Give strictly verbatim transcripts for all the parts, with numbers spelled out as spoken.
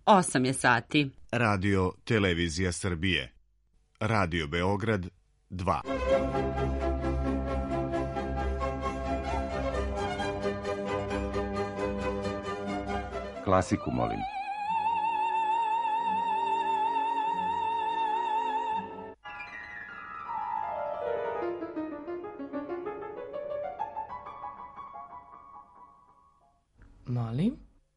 osam je sati. Radio Televizija Srbije. Radio Beograd dva. Klasiku, molim. Molim?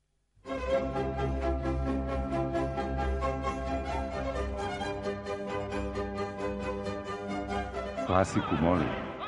Klasiku, molim.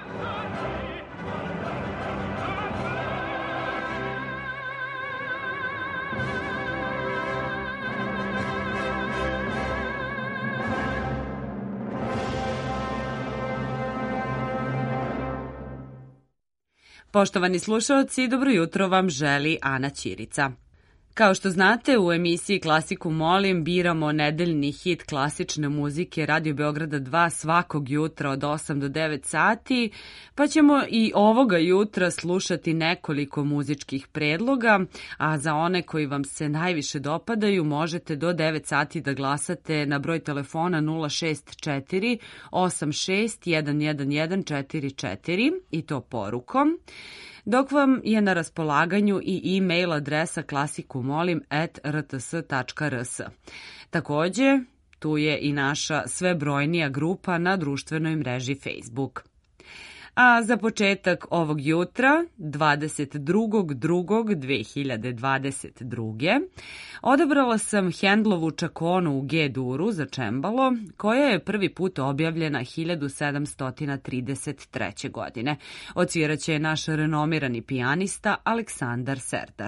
Poštovani slušalci, dobro jutro vam želi Ana Ćirica. Kao što znate, u emisiji Klasiku molim biramo nedeljni hit klasične muzike Radio Beograda dva svakog jutra od osam do devet sati, pa ćemo i ovoga jutra slušati nekoliko muzičkih predloga, a za one koji vam se najviše dopadaju možete do devet sati da glasate na broj telefona nula šest četiri osam šest jedan jedan jedan četiri četiri i to porukom, dok vam je na raspolaganju i e-mail adresa klasikumolim at r t s tačka r s. Takođe, tu je i naša sve brojnija grupa na društvenoj mreži Facebook. A za početak ovog jutra, dvadeset drugog drugog dve hiljade dvadeset druge. odabrala sam Handlovu čakonu u G-duru za čembalo, koja je prvi put objavljena hiljadu sedamsto trideset treće. godine. Odsviraće je naš renomirani pijanista Aleksandar Serdar.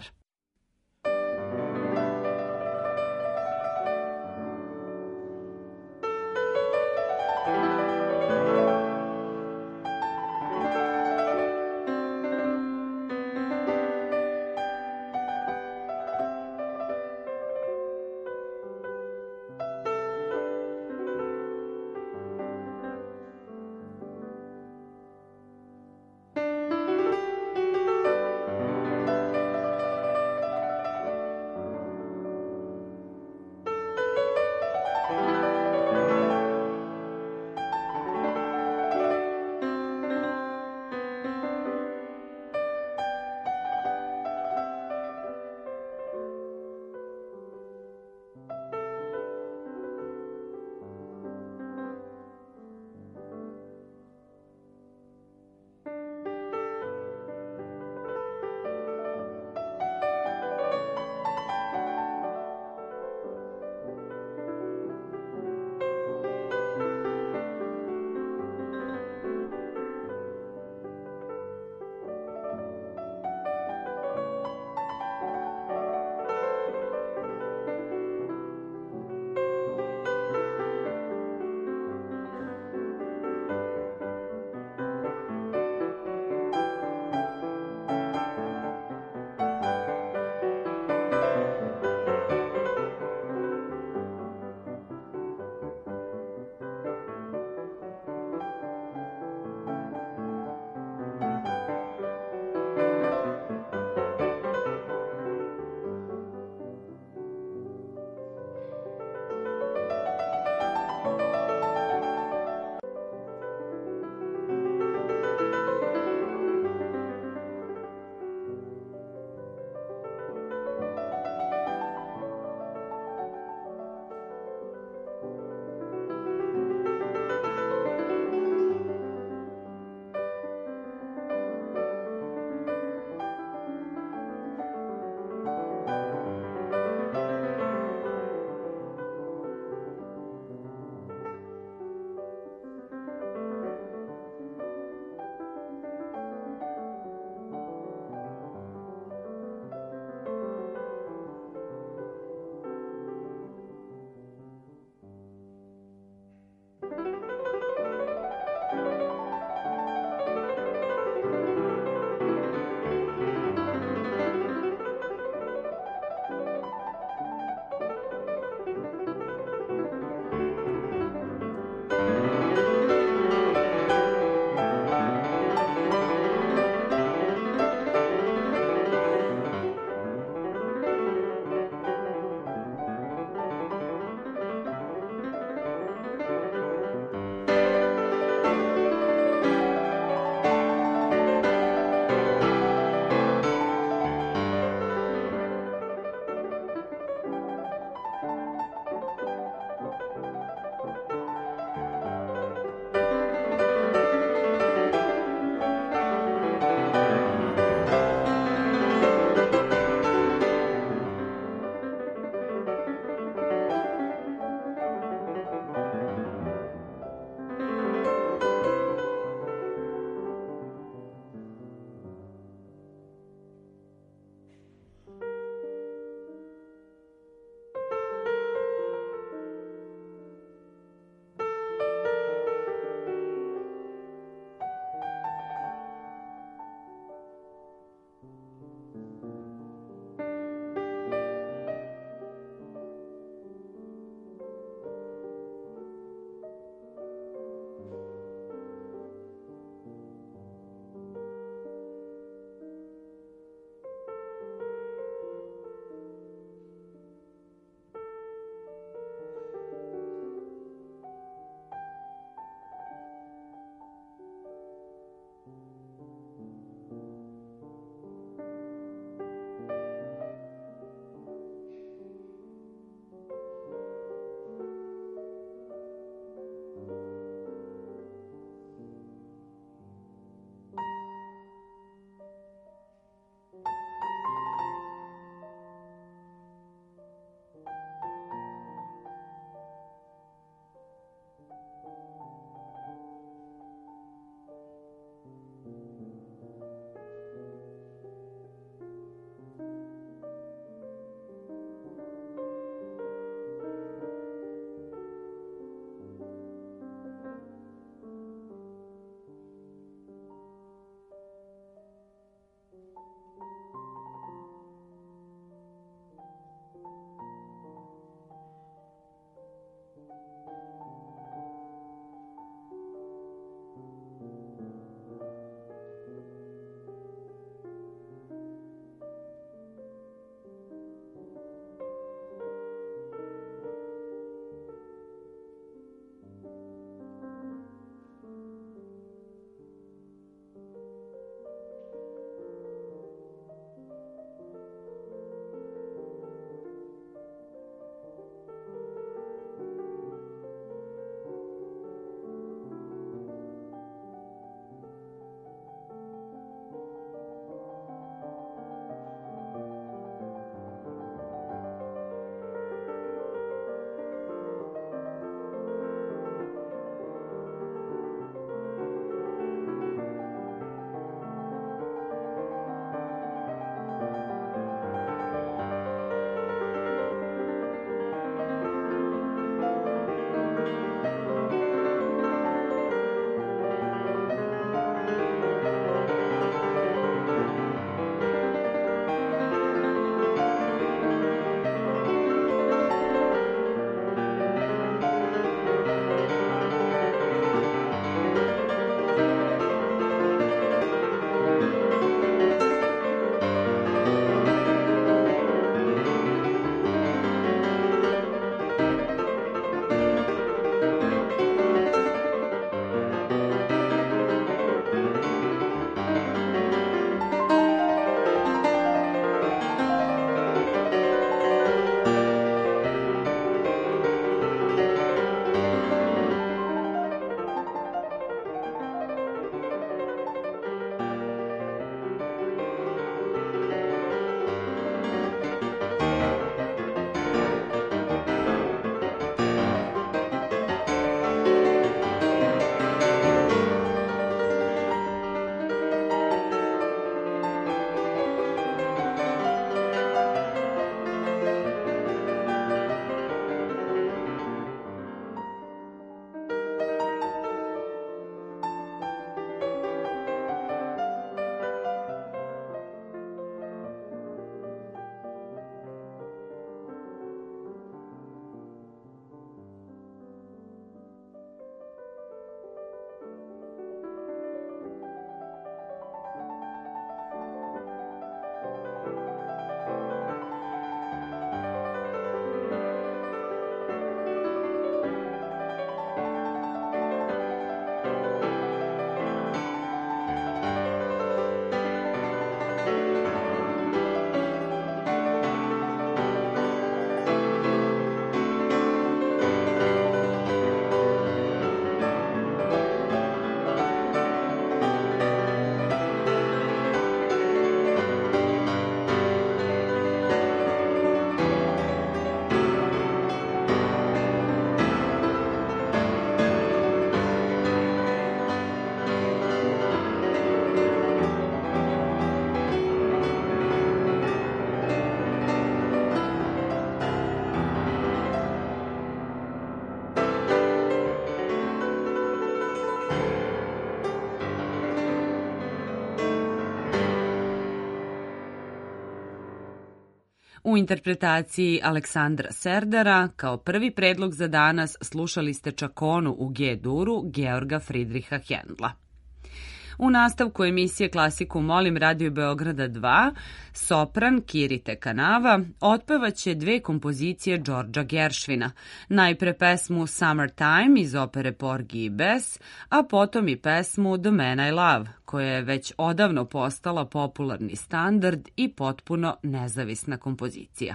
U interpretaciji Aleksandra Serdara kao prvi predlog za danas slušali ste Čakonu u G-duru Georga Fridriha Hendla. U nastavku emisije Klasiku molim Radio Beograda dva, sopran Kirite Kanava otpevaće dve kompozicije Đorđa Geršvina, najpre pesmu Summertime iz opere Porgy i Bess, a potom i pesmu The Man I Love, koja je već odavno postala popularni standard i potpuno nezavisna kompozicija.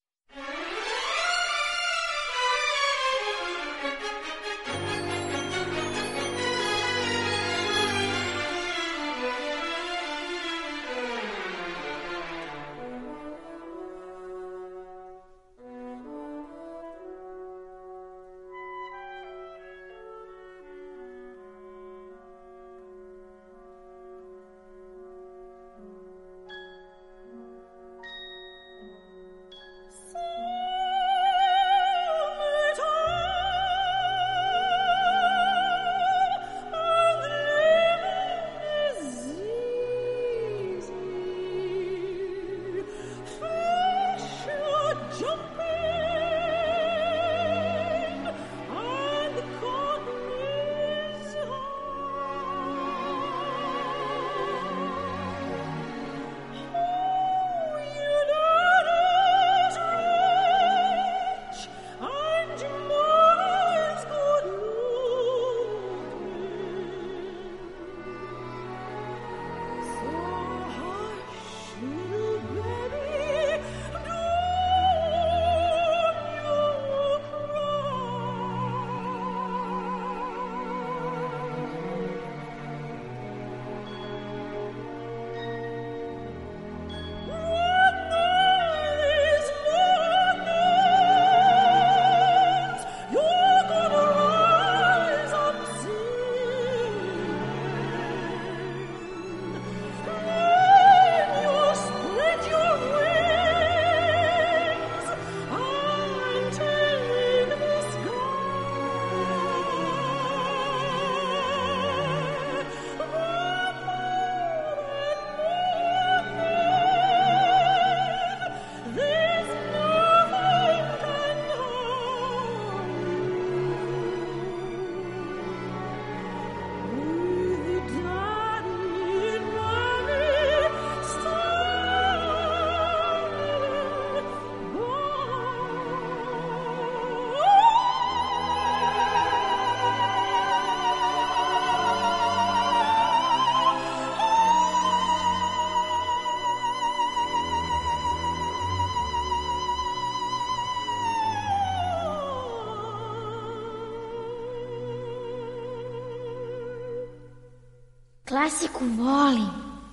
Klasiku volim.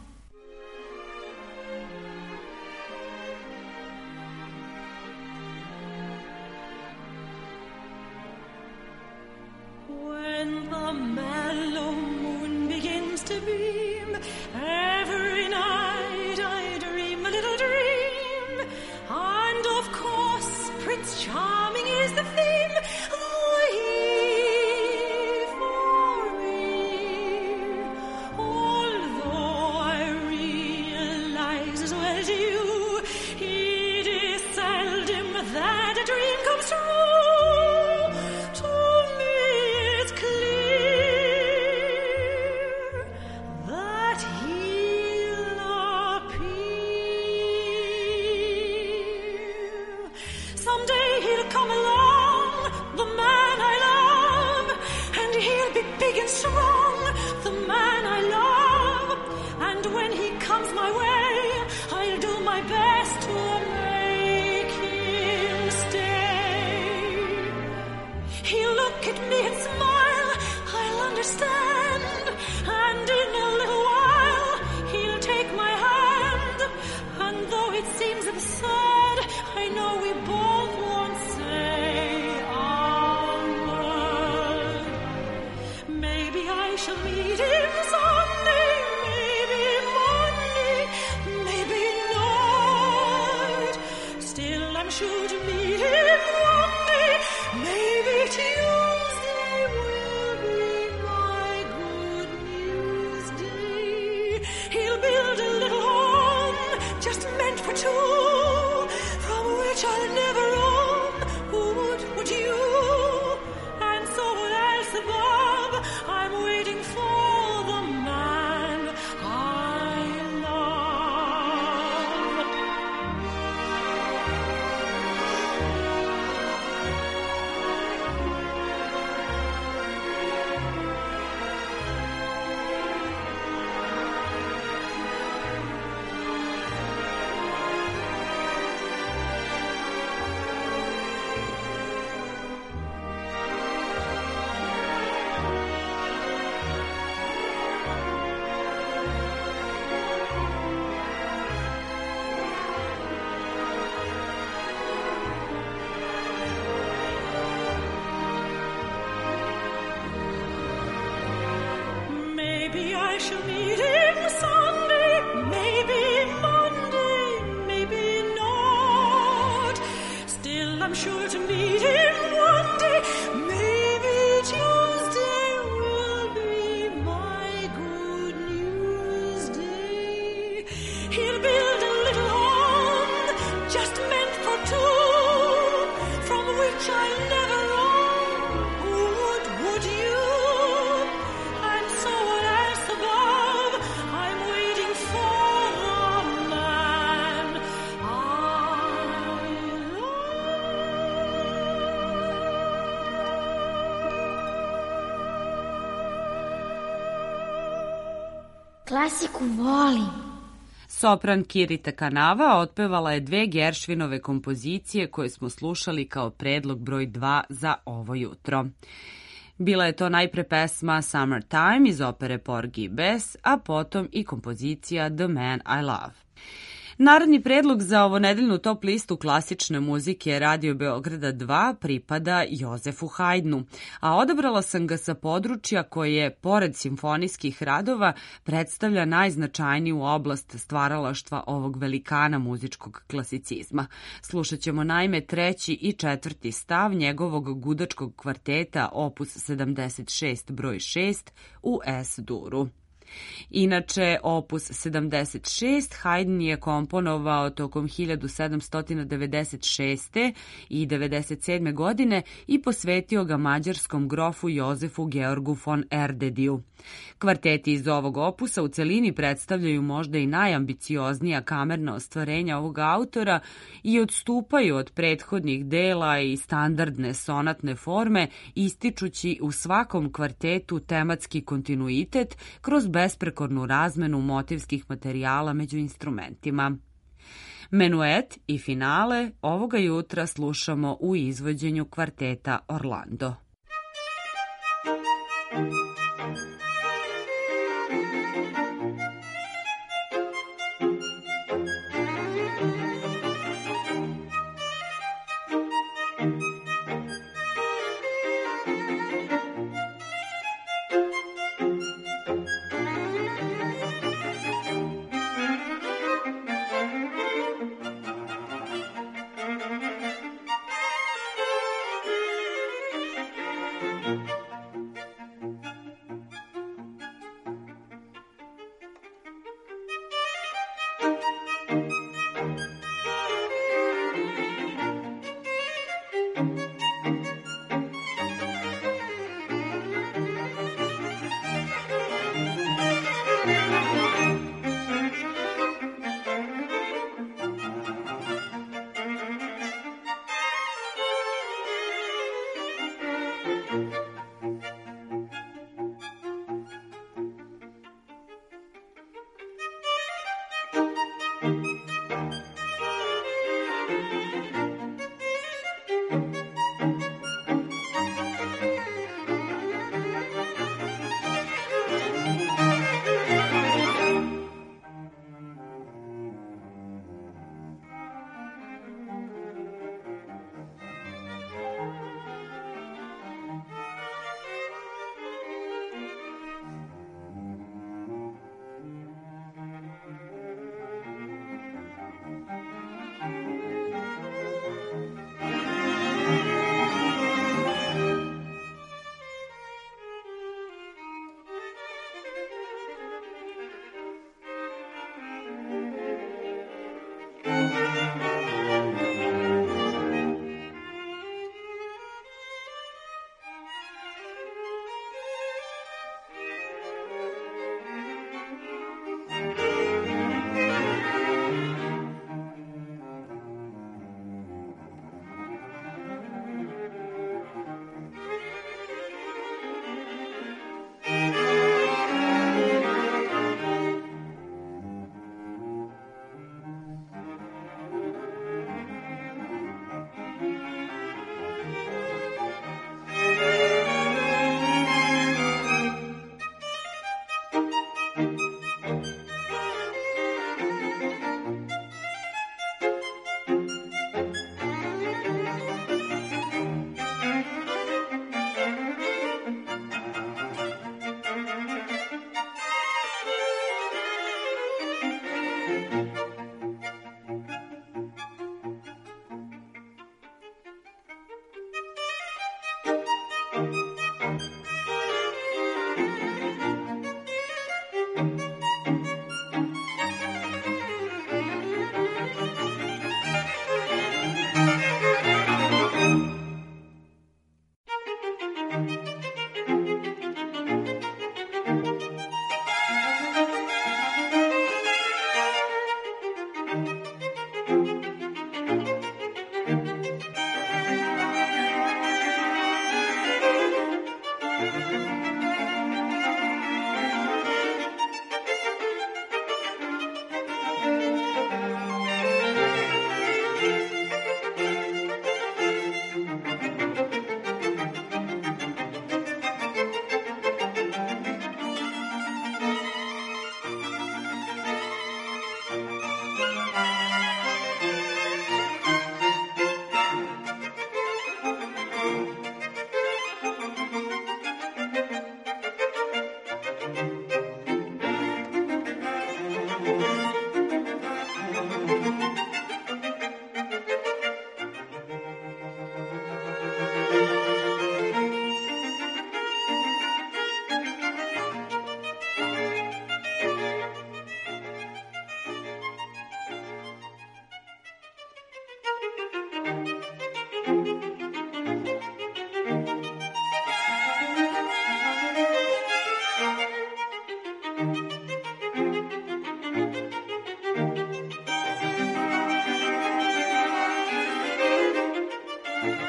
When the mellow moon begins to beam, every night I dream a little dream, and of course Prince Charming is the theme. Maybe Tuesday will be my to meet him one day. Maybe Tuesday will be my good news day. He'll build a little home just meant for two, from which I'll never roam. Would, would you? And so as above, I'm waiting for the man I Klasiku volim. Sopran Kirita Kanava otpevala je dve Gershwinove kompozicije koje smo slušali kao predlog broj dva za ovo jutro. Bila je to najpre pesma Summertime iz opere Porgy i Bess, a potom i kompozicija The Man I Love. Naredni predlog za ovonedeljnu top listu klasične muzike Radio Beograda dva pripada Jozefu Haydnu, a odabrala sam ga sa područja koje, pored simfonijskih radova, predstavlja najznačajniju oblast stvaralaštva ovog velikana muzičkog klasicizma. Slušat ćemo naime treći i četvrti stav njegovog gudačkog kvarteta opus sedamdeset šest broj šest u Es-duru. Inače, opus sedamdeset šest Haydn je komponovao tokom hiljadu sedamsto devedeset šeste. i devedeset sedme. godine i posvetio ga mađarskom grofu Jozefu Georgu von Erdediju. Kvarteti iz ovog opusa u celini predstavljaju možda i najambicioznija kamerna ostvarenja ovog autora i odstupaju od prethodnih dela i standardne sonatne forme, ističući u svakom kvartetu tematski kontinuitet kroz besprekornu razmenu motivskih materijala među instrumentima. Menuet i finale ovoga jutra slušamo u izvođenju kvarteta Orlando.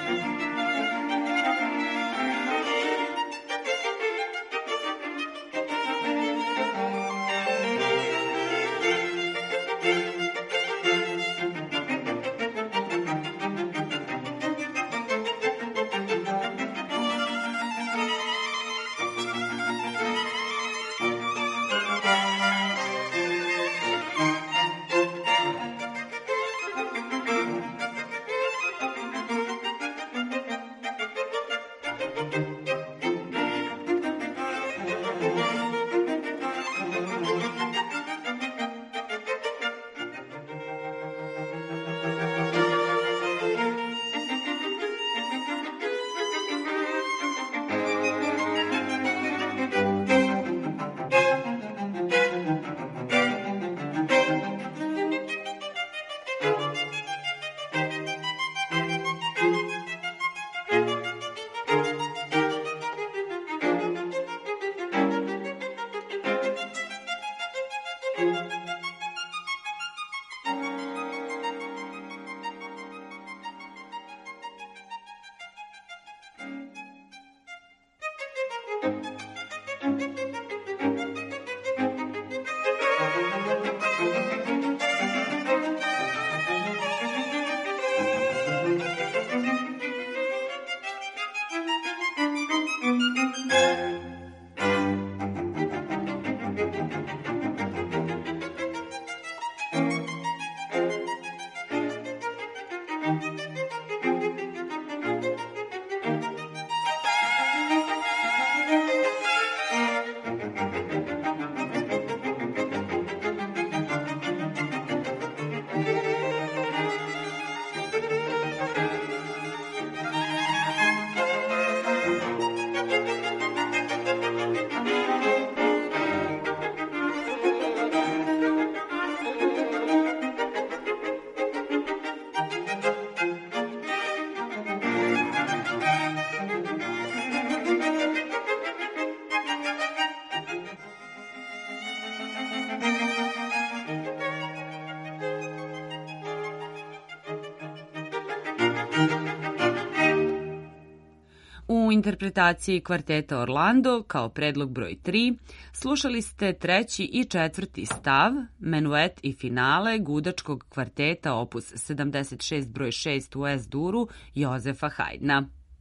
U interpretaciji kvarteta Orlando kao predlog broj tri slušali ste treći i četvrti stav, menuet i finale gudačkog kvarteta opus sedamdeset šest broj šest u Es-duru Jozefa Haydna.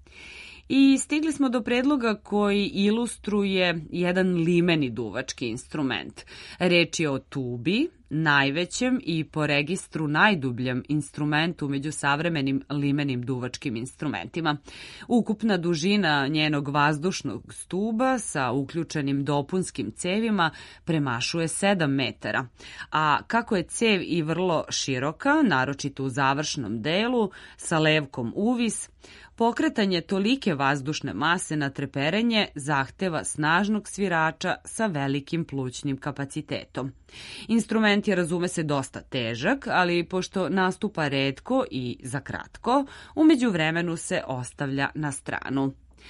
I stigli smo do predloga koji ilustruje jedan limeni duvački instrument. Reč je o tubi, najvećem i po registru najdubljem instrumentu među savremenim limenim duvačkim instrumentima. Ukupna dužina njenog vazdušnog stuba sa uključenim dopunskim cevima premašuje sedam metara, a kako je cev i vrlo široka, naročito u završnom delu, sa levkom uvis, pokretanje tolike vazdušne mase na treperenje zahteva snažnog svirača sa velikim plućnim kapacitetom. Instrument je, razume se, dosta težak, ali pošto nastupa retko i za kratko, u međuvremenu se ostavlja na stranu.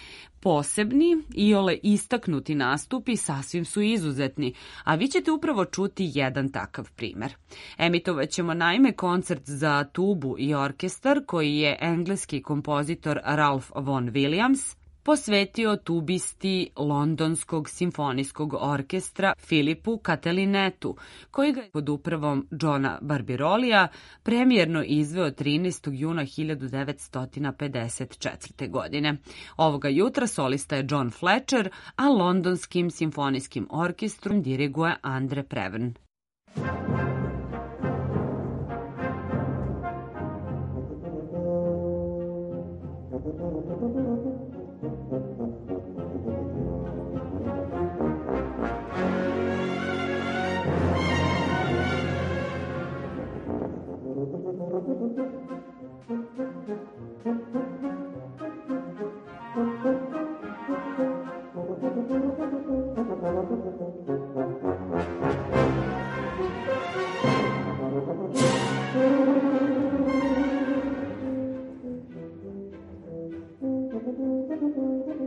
Posebni, iole istaknuti nastupi sasvim su izuzetni, a vi ćete upravo čuti jedan takav primer. Emitovat ćemo naime koncert za tubu i orkestar koji je engleski kompozitor Ralph Vaughan Williams posvetio tubisti Londonskog simfonijskog orkestra Filipu Catelinetu, koji ga je pod upravom Johna Barbirolija premijerno izveo trinaestog juna hiljadu devetsto pedeset četvrte. godine. Ovoga jutra solista je John Fletcher, a Londonskim simfonijskim orkestrom diriguje Andre Previn. Thank you.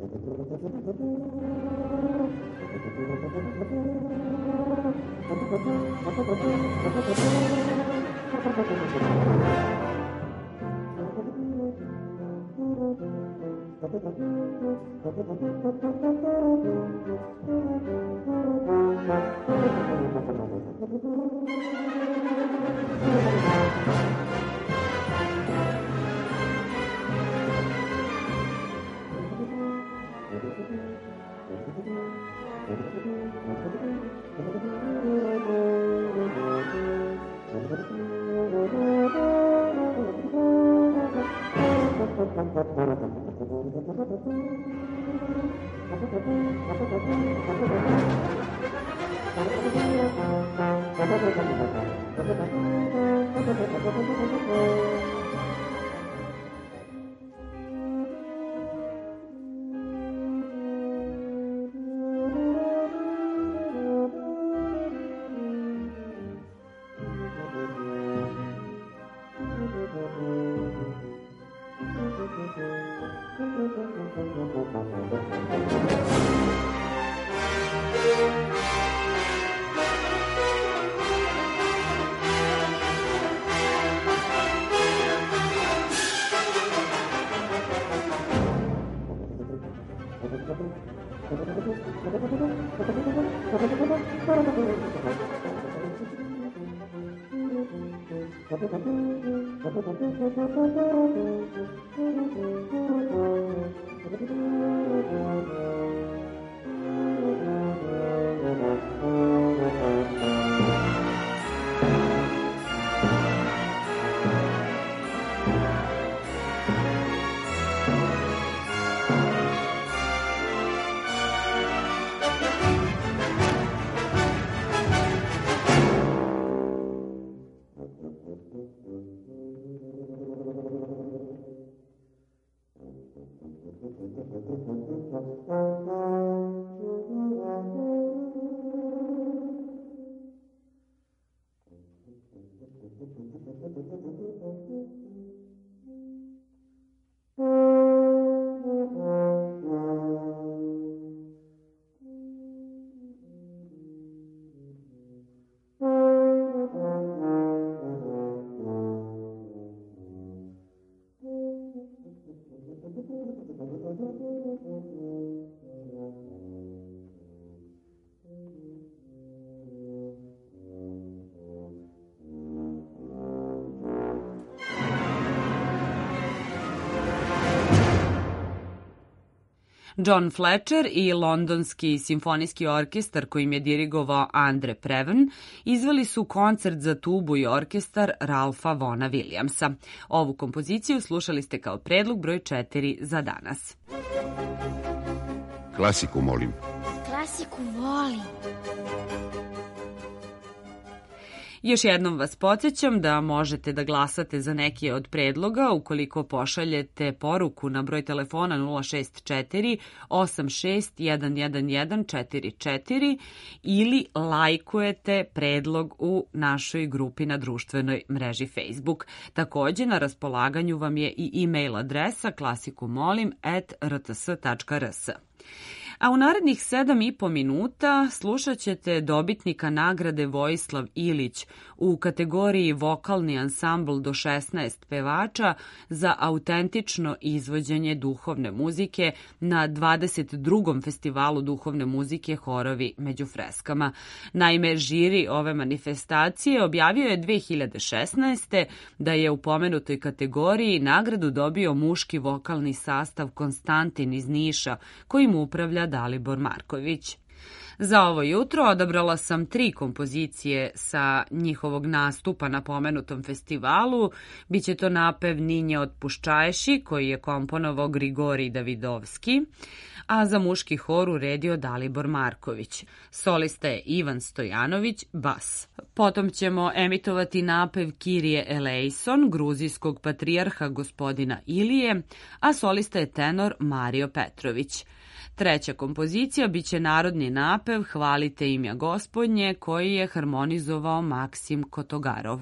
John Fletcher i Londonski simfonijski orkestar kojim je dirigovao Andre Previn izveli su koncert za tubu i orkestar Ralfa Vona Williamsa. Ovu kompoziciju slušali ste kao predlog broj četiri za danas. Klasiku molim. Klasiku volim. Još jednom vas podsjećam da možete da glasate za neke od predloga ukoliko pošaljete poruku na broj telefona nula šest četiri osam šest jedan jedan jedan četiri četiri ili lajkujete predlog u našoj grupi na društvenoj mreži Facebook. Takođe, na raspolaganju vam je i e-mail adresa klasikumolim at r t s tačka r s. A u narednih sedam i po minuta slušat ćete dobitnika nagrade Vojislav Ilić u kategoriji vokalni ansambl do šesnaest pevača za autentično izvođenje duhovne muzike na dvadeset drugom festivalu duhovne muzike Horovi među freskama. Naime, žiri ove manifestacije objavio je dve hiljade šesnaeste. da je u pomenutoj kategoriji nagradu dobio muški vokalni sastav Konstantin iz Niša, kojim upravlja Dalibor Marković. Za ovo jutro odabrala sam tri kompozicije sa njihovog nastupa na pomenutom festivalu. Biće to napev Ninje od Puščajši, koji je komponovao Grigorij Davidovski, a za muški hor uredio Dalibor Marković. Solista je Ivan Stojanović, bas. Potom ćemo emitovati napev Kirije Eleison, gruzijskog patrijarha gospodina Ilije, a solista je tenor Mario Petrović. Treća kompozicija biće narodni napev Hvalite imja Gospodnje, koji je harmonizovao Maksim Kotogarov.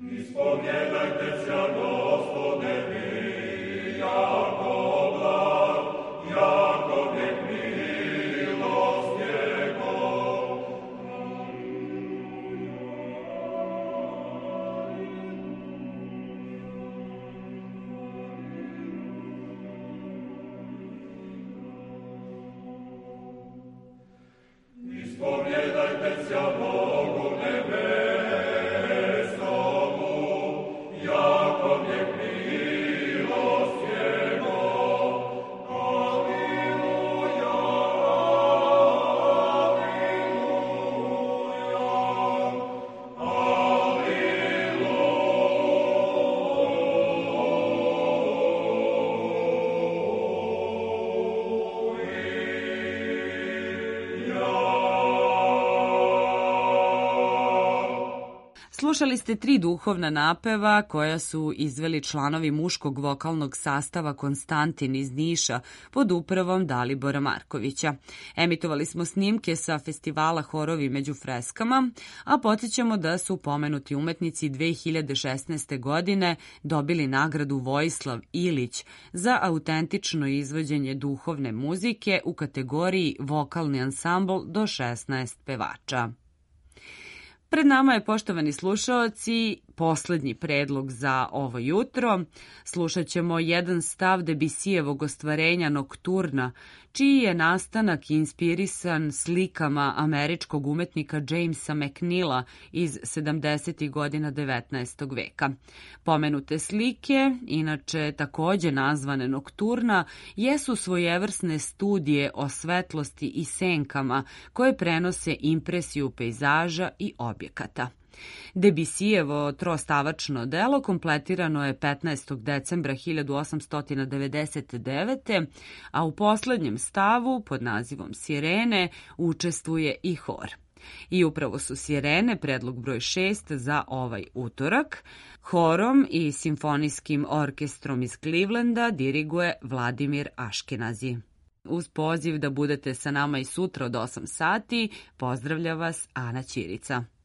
Slušali ste tri duhovna napeva koja su izveli članovi muškog vokalnog sastava Konstantin iz Niša pod upravom Dalibora Markovića. Emitovali smo snimke sa festivala Horovi među freskama, a podsjećamo da su pomenuti umetnici dve hiljade šesnaeste. godine dobili nagradu Vojislav Ilić za autentično izvođenje duhovne muzike u kategoriji vokalni ansambl do šesnaest pevača. Pred nama je, poštovani slušaoci, poslednji predlog za ovo jutro. Slušat ćemo jedan stav Debussyjevog ostvarenja Nokturna, čiji je nastanak inspirisan slikama američkog umetnika Jamesa McNeila iz sedamdesetih godina devetnaestog veka. Pomenute slike, inače takođe nazvane Nokturna, jesu svojevrsne studije o svetlosti i senkama koje prenose impresiju pejzaža i objekata. Debussyjevo trostavačno delo kompletirano je petnaestog decembra hiljadu osamsto devedeset devete. a u poslednjem stavu pod nazivom Sirene učestvuje i hor. I upravo su Sirene predlog broj šest za ovaj utorak. Horom i simfonijskim orkestrom iz Clevelanda diriguje Vladimir Aškenazi. Uz poziv da budete sa nama i sutra od osam sati, pozdravlja vas Ana Ćirica.